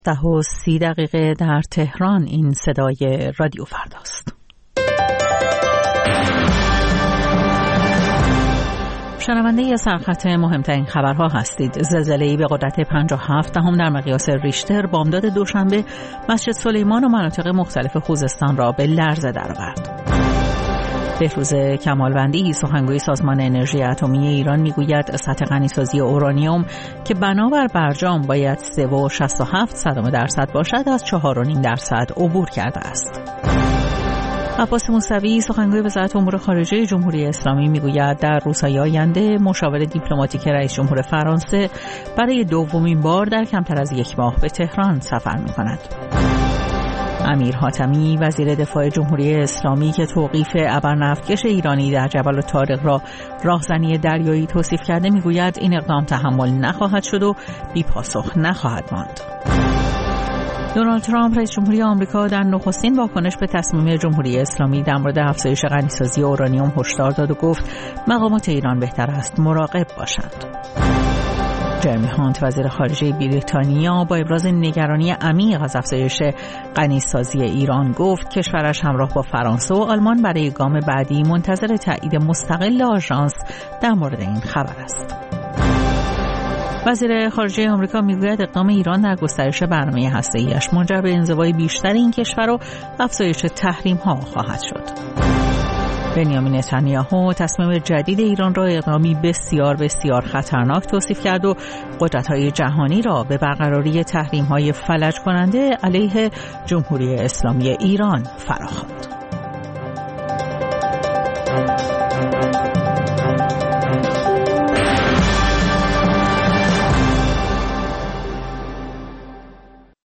10:30 در تهران. این صدای رادیو فرداست. شنونده سرخط مهمترین خبرها هستید. زلزله‌ای به قدرت 5.7 در مقیاس ریشتر بامداد دوشنبه مسجد سلیمان و مناطق مختلف خوزستان را به لرزه درآورد. بهروز کمالوندی، سخنگوی سازمان انرژی اتمی ایران، میگوید سطح غنیسازی اورانیوم که بنابر برجام باید 3.67% باشد از 4.5% عبور کرده است. عباس موسوی، سخنگوی وزارت امور خارجه جمهوری اسلامی، میگوید در روزهای آینده مشاور دیپلماتیک رئیس جمهور فرانسه برای دومین بار در کمتر از یک ماه به تهران سفر می‌کند. امیر حاتمی، وزیر دفاع جمهوری اسلامی، که توقیف ابرنفتکش ایرانی در جبل الطارق را راهزنی دریایی توصیف کرده، میگوید این اقدام تحمل نخواهد شد و بی‌پاسخ نخواهد ماند. دونالد ترامپ، رئیس جمهوری آمریکا، در نخستین واکنش به تصمیم جمهوری اسلامی در مورد افزایش غنیسازی اورانیوم هشدار داد و گفت مقامات ایران بهتر است مراقب باشند. جرمی هانت، وزیر خارجه بریتانیا، با ابراز نگرانی عمیق از افزایش غنیسازی ایران گفت کشورش همراه با فرانسه و آلمان برای گام بعدی منتظر تایید مستقل آژانس در مورد این خبر است. وزیر خارجه آمریکا میگوید اقدام ایران در گسترش برنامه هسته‌ایش منجر به انزوای بیشتر این کشور و افزایش تحریم‌ها خواهد شد. بنیامین نتانیاهو تصمیم جدید ایران را اقدامی بسیار بسیار خطرناک توصیف کرد و قدرت‌های جهانی را به برقراری تحریم‌های فلج کننده علیه جمهوری اسلامی ایران فراخواند.